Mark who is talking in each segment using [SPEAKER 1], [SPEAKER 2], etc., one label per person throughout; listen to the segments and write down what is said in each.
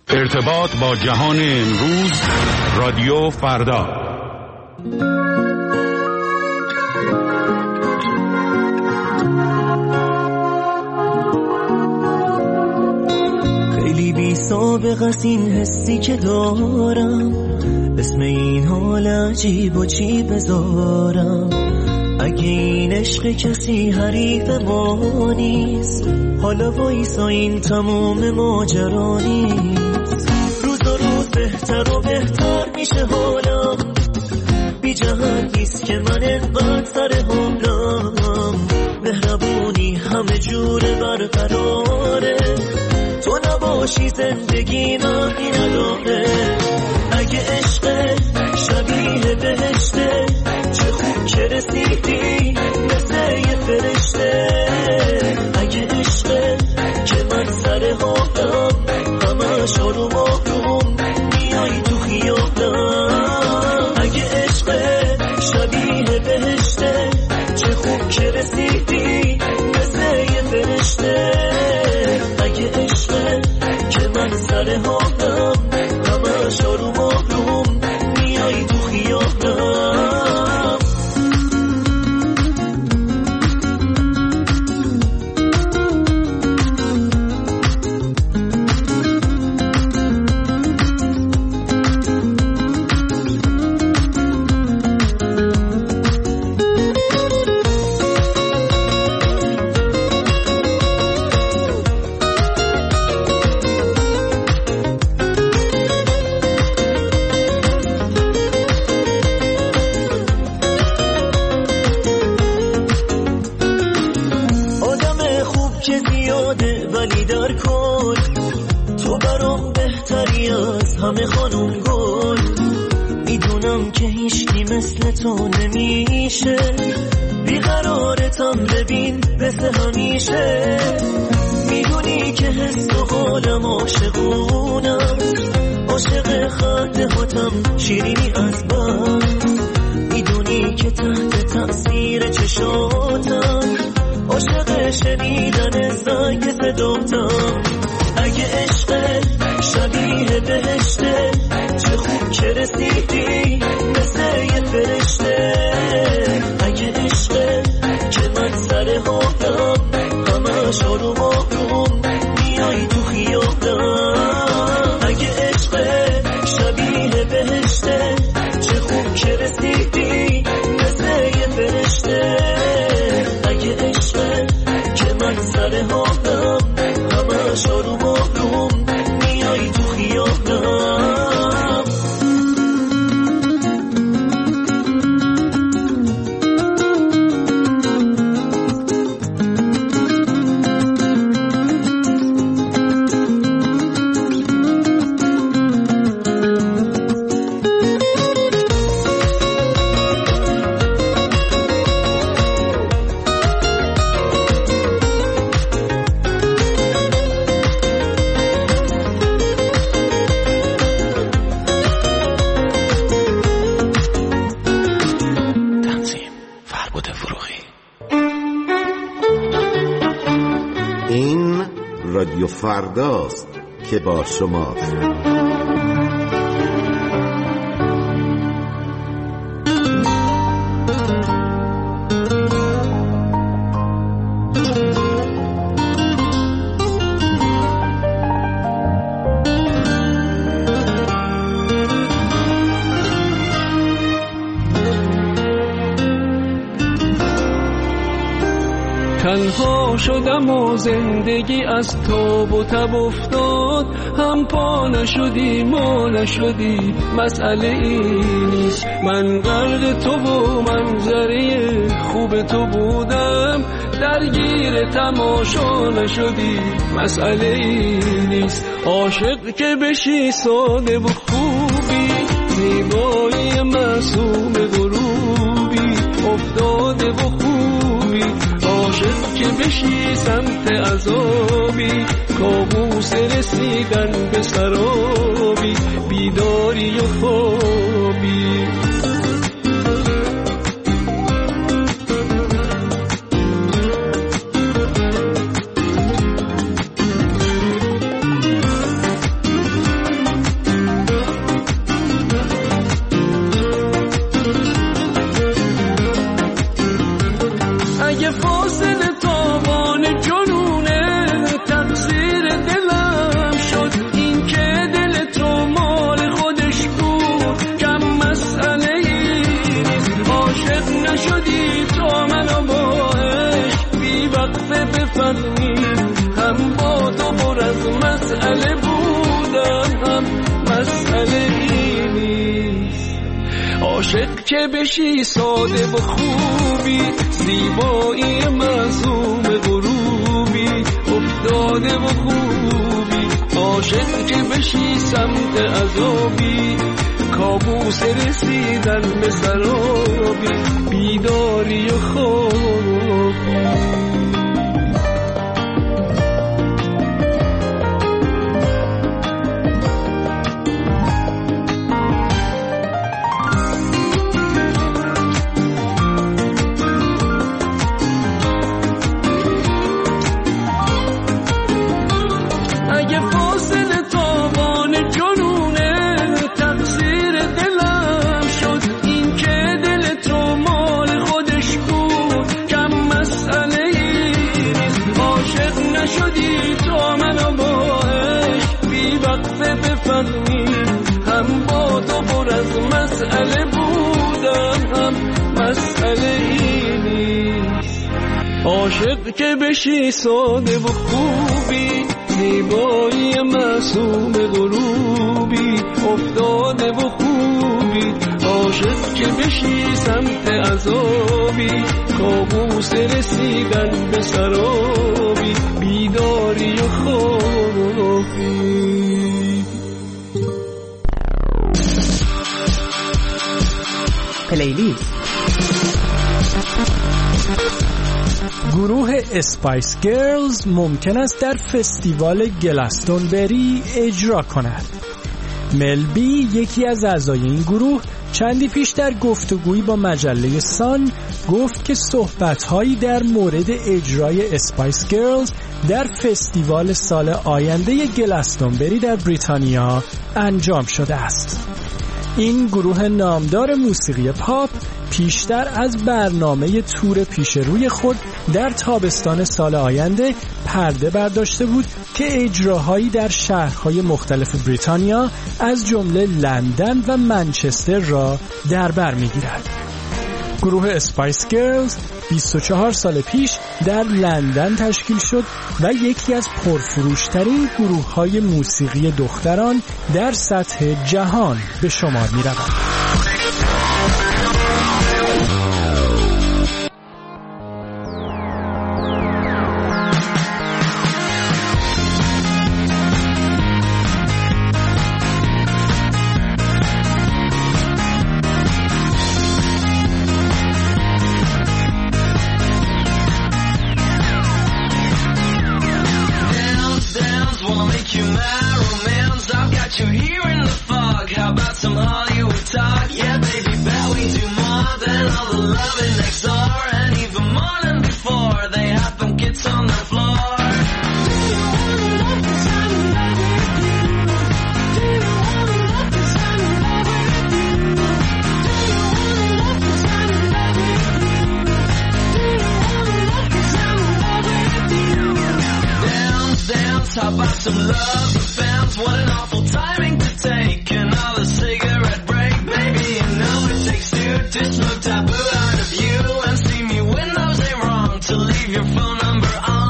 [SPEAKER 1] ارتباط با جهان امروز، رادیو فردا.
[SPEAKER 2] خیلی بی سابقه است این حسی که دارم، اسم این حال عجیب و چی بذارم. اگه این عشق کسی حریف ما نیست، حالا وایسا این تموم ماجرا نیست. روز و روز بهتر و بهتر میشه حالم، بی جهت نیست که من انقدر سر حالم. مهربونی همه جور برقراره، تو نباشی زندگی معنی نداره. اگه عشق شبیه بهشته، چه خوب که رسیدی مثل یه فرشته. اگه عشق که من سر حالم، همش آروم آروم میای تو خیالم. اگه عشق شبیه بهشته، چه خوب که رسیدی مثل یه فرشته. اگه عشق که من سر حالم، همش آروم آروم میای تو خیالم. ولی در کل تو برام بهتری از همه خانوم گل. میدونم که هیچکی مثل تو نمیشه، بیقرارتم ببین مثل همیشه. میدونی که حس و حالم عاشقونم، عاشق خنده هاتم شیرینی از بس. میدونی که تحت تأثیر چشاتم، عاشق شنیدن زنگ صداتم. اگه عشق شبیه بهشته، چه خوب که رسیدی مثل یه فرشته. اگه عشق که من سر حالم، همش آروم آروم میای تو خیالم. اگه عشق شبیه بهشته، چه خوب که رسیدی مثل یه فرشته. اگه عشق که من سر حالم، همش آروم آروم میای تو خیالم.
[SPEAKER 3] رادیو فرداست که با شماست.
[SPEAKER 4] تنها شدم و زندگی از تاب و تب افتاد، هم پا نشدی ما نشدی، مسئله این نیست. من غرق تو و منظره خوب تو بودم، درگیر تماشا نشدی، مسئله این نیست. عاشق که بشی ساده و خوبی، زیبایی معصوم غروبی، افتاده و خوبی. عاشق که بشی سمت عذابی، کابوس رسیدن به سرابی، بیداری و خوابی. مسئله بودم مسئله نیست. عاشق که بشی ساده و خوبی، زیبایی معصوم غروبی افتاده و خوبی. عاشق که بشی سمت عذابی، کابوس رسیدن به سرابی، بیداری و خوابی. هم با تو پر از مسئله بودم هم مسئله نیست. عاشق که بشی ساده و خوبی، زیبایی معصوم غروبی افتاده و خوبی. عاشق که بشی سمت عذابی، کابوس رسیدن به سرابی، بیداری و خوابی.
[SPEAKER 5] پلیلیست. گروه اسپایس گرلز ممکن است در فستیوال گلستونبری اجرا کند. ملبی یکی از اعضای این گروه چندی پیش در گفتگویی با مجله سان گفت که صحبت‌هایی در مورد اجرای اسپایس گرلز در فستیوال سال آینده گلستونبری در بریتانیا انجام شده است. این گروه نامدار موسیقی پاپ پیشتر از برنامه تور پیش روی خود در تابستان سال آینده پرده برداشته بود که اجراهایی در شهرهای مختلف بریتانیا از جمله لندن و منچستر را در بر می‌گیرد. گروه اسپایس گرلز 24 سال پیش در لندن تشکیل شد و یکی از پرفروشترین گروه‌های موسیقی دختران در سطح جهان به شمار می‌رود.
[SPEAKER 2] How about some love fans? What an awful timing to take another cigarette break. Baby, you know it takes two to smoke taboo out of you and see me when those ain't wrong to leave your phone number on.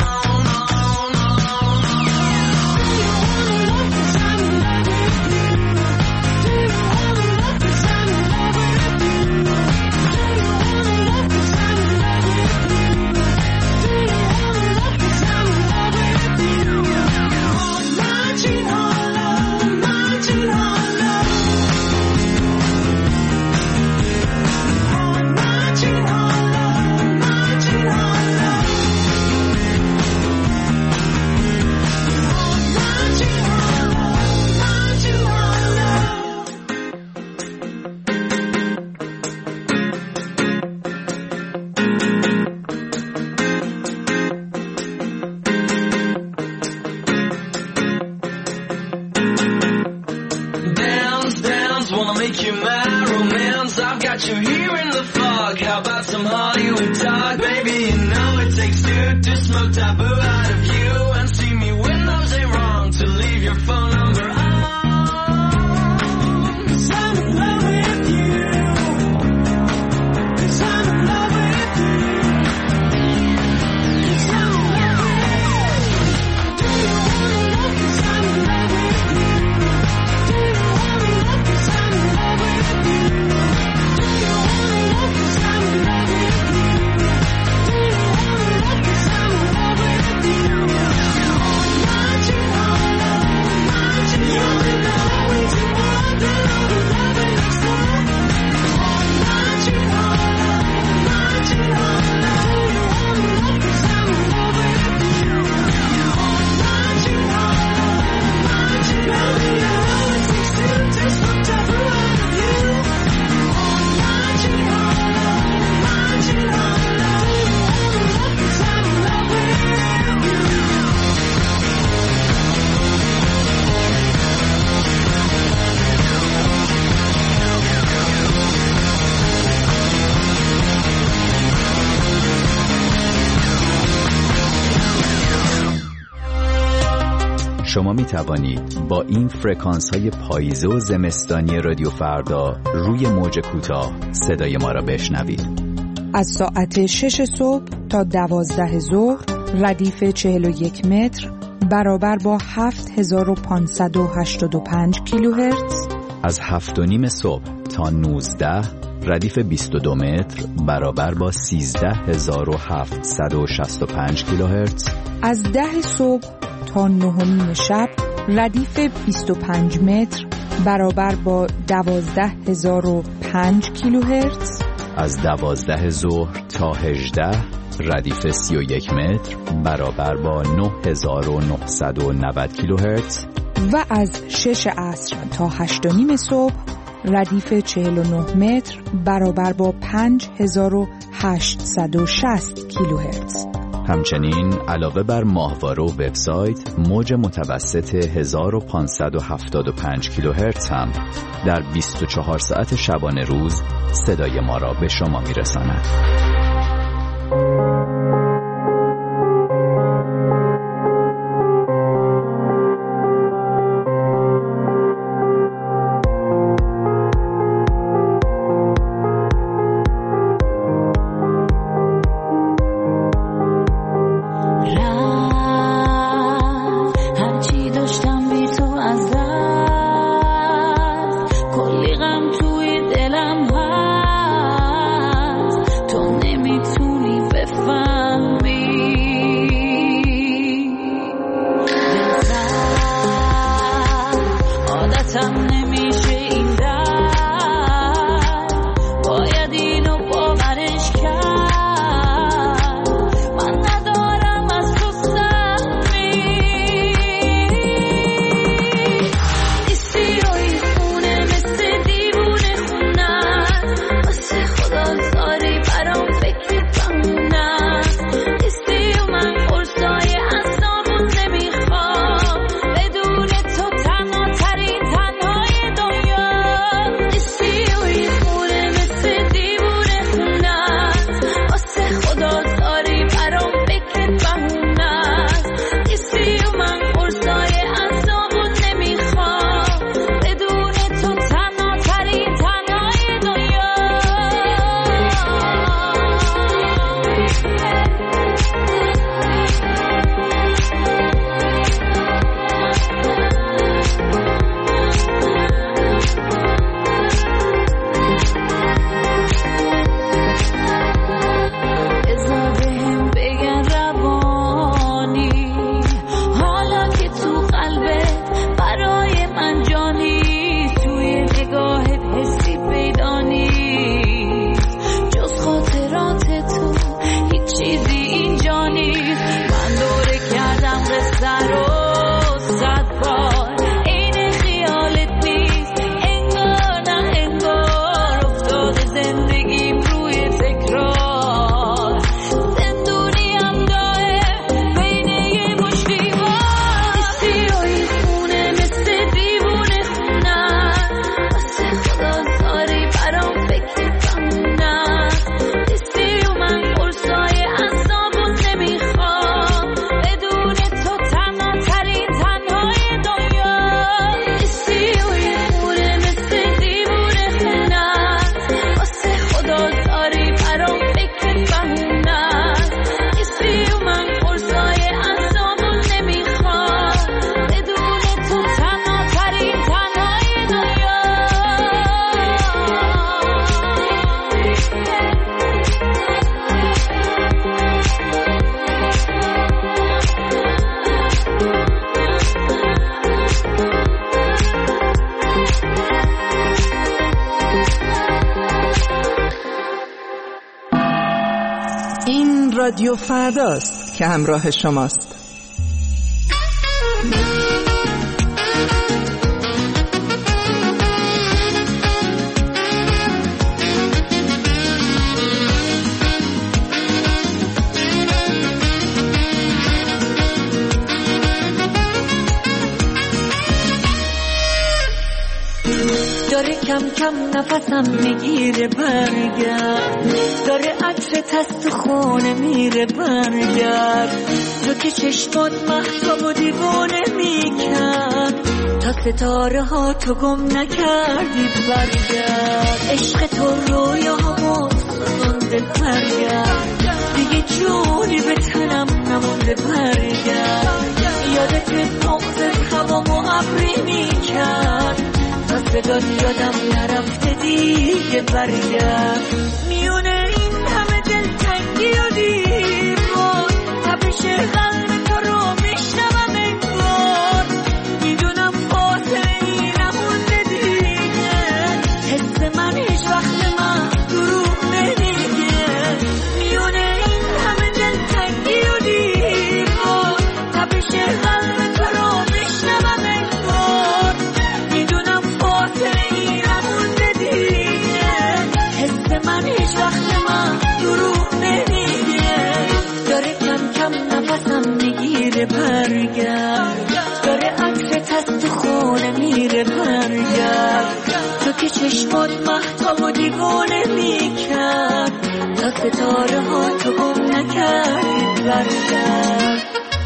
[SPEAKER 2] You here in the fog, how about some Hollywood talk? Baby, you know it takes two to smoke taboo out of you and see me when those ain't wrong to leave your phone number on. 'Cause I'm in love with you. 'Cause I'm in love with you. 'Cause I'm in love with you. Do you wanna love? 'Cause I'm
[SPEAKER 6] شما می توانید با این فرکانس های پاییزی و زمستانی رادیو فردا روی موج کوتاه صدای ما را بشنوید.
[SPEAKER 7] از ساعت 6 صبح تا 12 ظهر ردیف 41 متر برابر با 7585 کیلوهرتز.
[SPEAKER 6] از 7:30 صبح تا 19 ردیف 22 متر برابر با 13765 کیلوهرتز.
[SPEAKER 7] از 10 صبح تا 9:30 شب ردیف 25 متر برابر با 12005 کیلوهرتز.
[SPEAKER 6] از 12 ظهر تا 18 ردیف 31 متر برابر با 9990 کیلوهرتز.
[SPEAKER 7] و از 6 عصر تا 8:30 صبح ردیف 49 متر برابر با 5860 کیلوهرتز.
[SPEAKER 6] همچنین علاوه بر ماهواره و وبسایت، موج متوسط 1575 کیلوهرتز هم در 24 ساعت شبانه روز صدای ما را به شما میرساند.
[SPEAKER 8] رادیو فرداست که همراه شماست.
[SPEAKER 2] داره کم کم نفسم میگیره برگرد، داره عطرت از تو خونه میره برگرد، تو که چشمات مهتاب و دیوانه میکرد، تا ستاره ها تو گم نکردی برگرد، عشق تو رویاهامو سوزونده برگرد، دیگه جونی به تنم نمونده برگرد، یادت مغزت هوامو ابری میکرد، تا صدات یادم نرفته دیگه برگرد، میونه این همه دلتنگی و دیوار، تپش قلب تو رو میشنوم انگار، میدونم فاصله ای نمونده دیگه، حس من هیچ وقت من دروغ نمیگه، میونه این همه دلتنگی و دیوار، تپش قلب تو رو میشنوم انگار، میدونم فاصله ای نمونده دیگه، حس من هیچ وقت من دروغ نمیگه، داره کم کم نفسم میگیره برگرد، داره عطرت از تو خونه میره برگرد، تو که چشمات مهتاب و دیوانه میکرد، تا ستاره ها تو گم نکردی برگرد.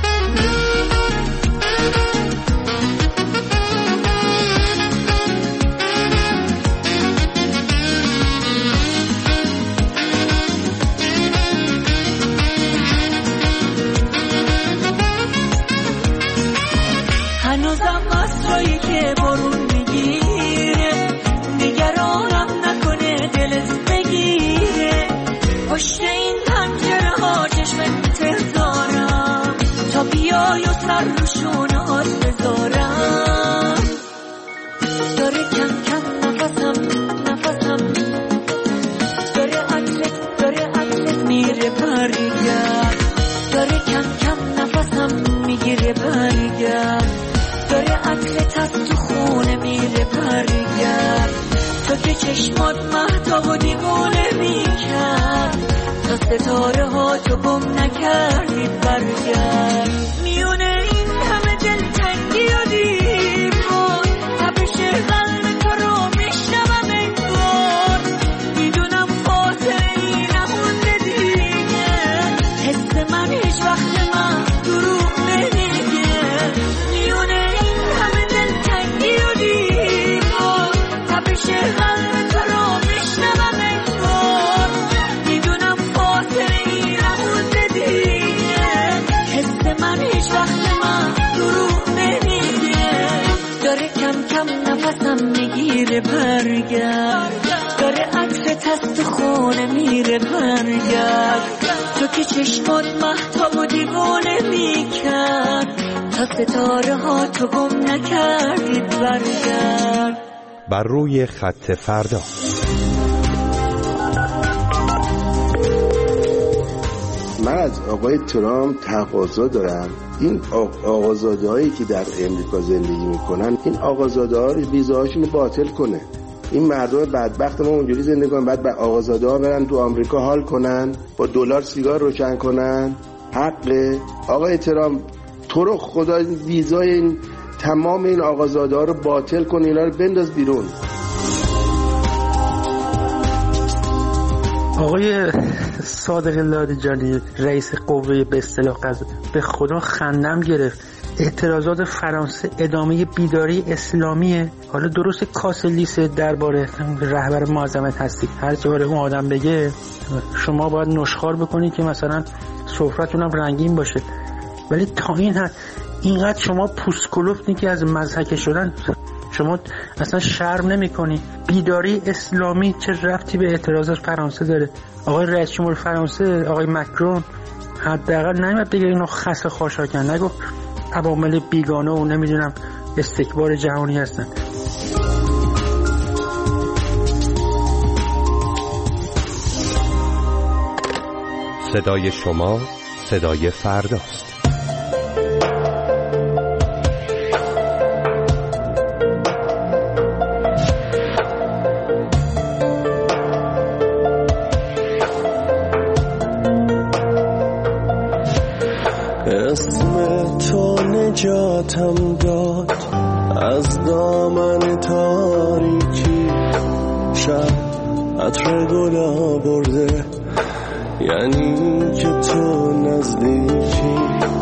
[SPEAKER 2] هنوزم مستایی که بارون میگیره، نگرانم نکنه دلت بگیره، پشت این پنجره ها چشمت انتظارم، تا بیای و سر رو شونهات بذارم، داره کم کم نفسم داره عطرت میره برگرد، داره کم کم نفسم میگیره برگرد، داره عطرت از تو خونه میره برگرد، تو که چشمات مهتاب و دیوانه میکرد، تا ستاره ها تو گم نکردی برگرد، میونه این همه دلتنگی و دیوار، تپش قلب تو رو میشنوم انگار، میدونم فاصله ای نمونده دیگه، حس من هیچ وقت من دروغ نمیگه، میونه این همه دلتنگی و دیوار، تپش قلب تو رو میشنوم انگار، میدونم فاصله ای نمونده دیگه، حس من هیچ وقت من دروغ نمیگه، داره کم کم نفسم میگیره برگرد، داره عطرت از تو خونه میره برگرد، تو که چشمات مهتاب و دیوانه میکرد، تا ستاره ها تو گم نکردید برگرد.
[SPEAKER 1] بر روی خط فردا.
[SPEAKER 9] من از آقای ترامپ تقاضا دارم این آقازاده هایی که در امریکا زندگی میکنن، این آقازاده ها رو ویزاهاشون باطل کنه، این مردم بدبخت ما اونجوری زندگی کنن، بعد آقازاده ها برن تو آمریکا حال کنن، با دلار سیگار روشن کنن. حقه آقای ترامپ، تو رو خدا ویزای این تمام این آقازاده ها رو باطل کن، اینا رو بنداز بیرون.
[SPEAKER 10] آقای صادق لاریجانی رئیس قوه به اصطلاح قضا، به خدا خندم گرفت. اعتراضات فرانسه ادامه بیداری اسلامیه. حالا درست کاسلیس درباره رهبر معظمت هستید، هر چه باره اون آدم بگه شما باید نشخوار بکنید که مثلا سفرتون هم رنگین باشه، ولی تا این حد اینقدر شما پوست کلفتین که از مضحکه شدن شما اصلا شرم نمی کنی. بیداری اسلامی چه ربطی به اعتراضات فرانسه داره؟ آقای رئیس جمهور فرانسه آقای مکرون حداقل نمیاد بگه اینو خس خاشاکن، نگو عوامل بیگانه و نمیدونم استکبار جهانی هستن.
[SPEAKER 1] صدای شما صدای فرداست.
[SPEAKER 4] اسم تو نجاتم داد از دامن تاریکی، عطر گلا برده، یعنی که تو نزدیکی.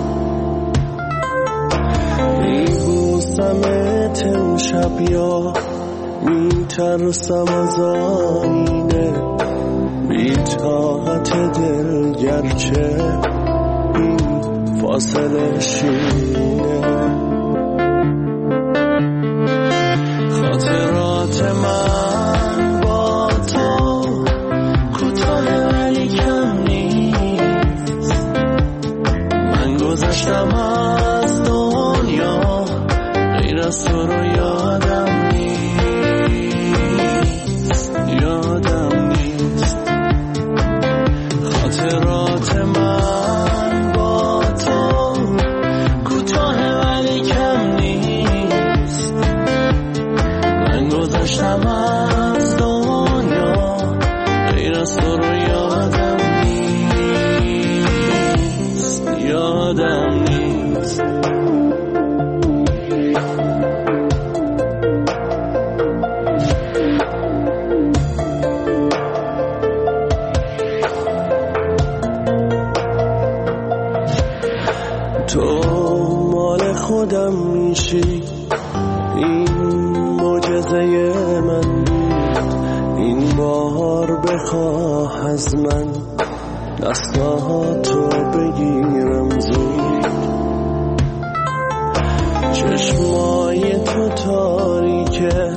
[SPEAKER 4] میبوسمت امشب یا میترسم از آینه، بی طاقت دل گرچه این فاصله شیرینه. خاطرات من با تو کوتاه ولی کم نیست. من گذشتم از دنیا، غیر از تو رو یادم نیست، یادم نیست. خاطرات من با تو کوتاه ولی کم نیست. من گذشتم از دنیا، غیر از تو رو یادم نیست، یادم نیست. تو مال خودم میشی، این معجزه من بود. این بار بخواه از من دستاتو بگیرم زود. چشمای تو تاریکه،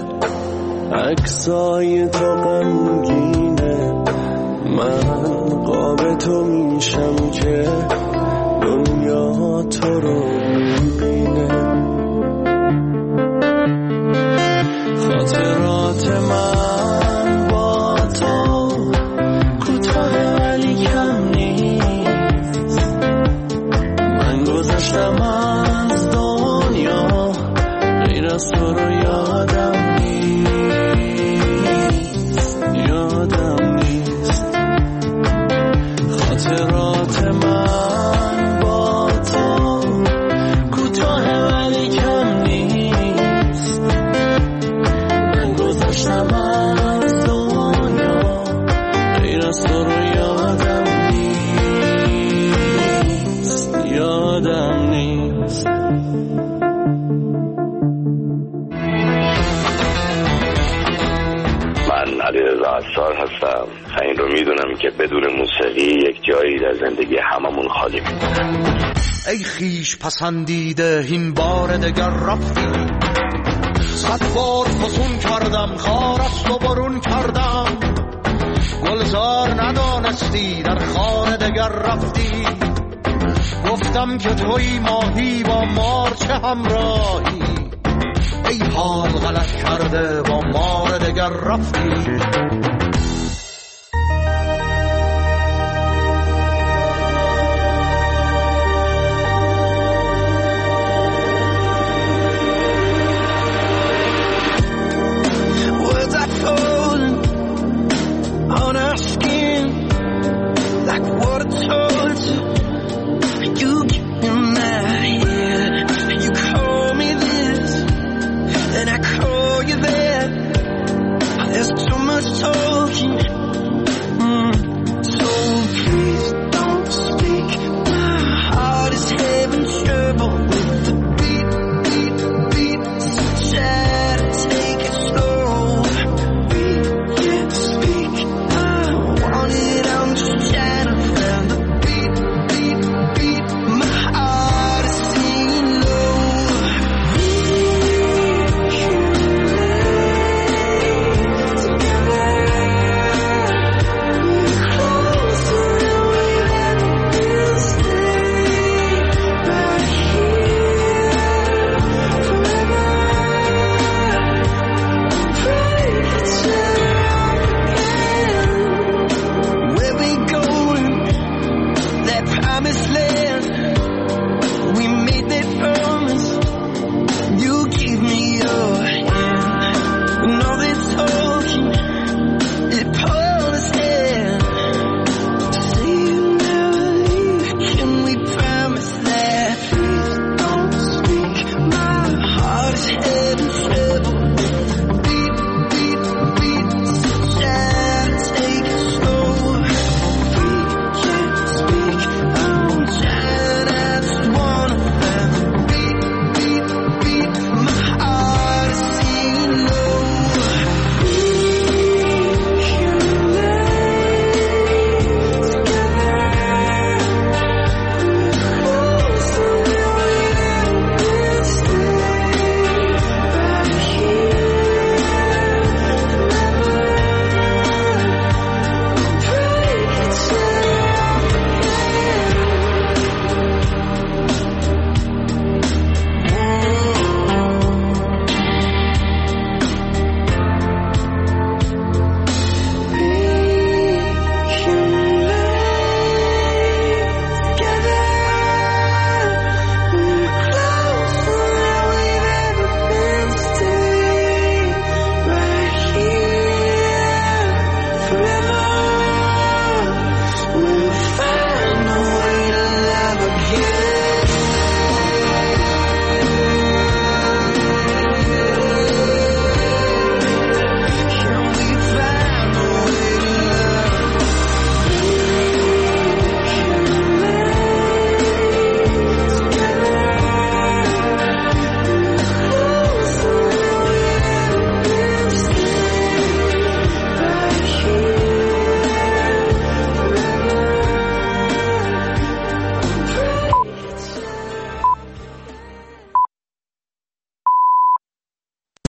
[SPEAKER 4] عکسای تو غمگینه. من قاب تو میشم که دنیا تو رو میبینه. خاطرات من با تو کوتاه ولی کم نیست. من گذشتم از دنیا، غیر از تو رو یادم نیست، یادم نیست. خاطرات من با تو کوتاه ولی کم نیست. من گذشتم از دنیا، غیر از تو رو یادم نیست، یادم نیست.
[SPEAKER 11] من علیرضا عصار هستم. این رو میدونم که بدون موسیقی یک جایی در زندگی هممون خالی میمونه.
[SPEAKER 12] ای خیش پسندیده این بار دگر رفتی، 100 بار فسون کردم خار از تو برون کردم. گلزار ندانستی در خانه دگر رفتی. گفتم که توی ماهی با مار چه همراهی. ای حال غلط کرده با مار دگر رفتی.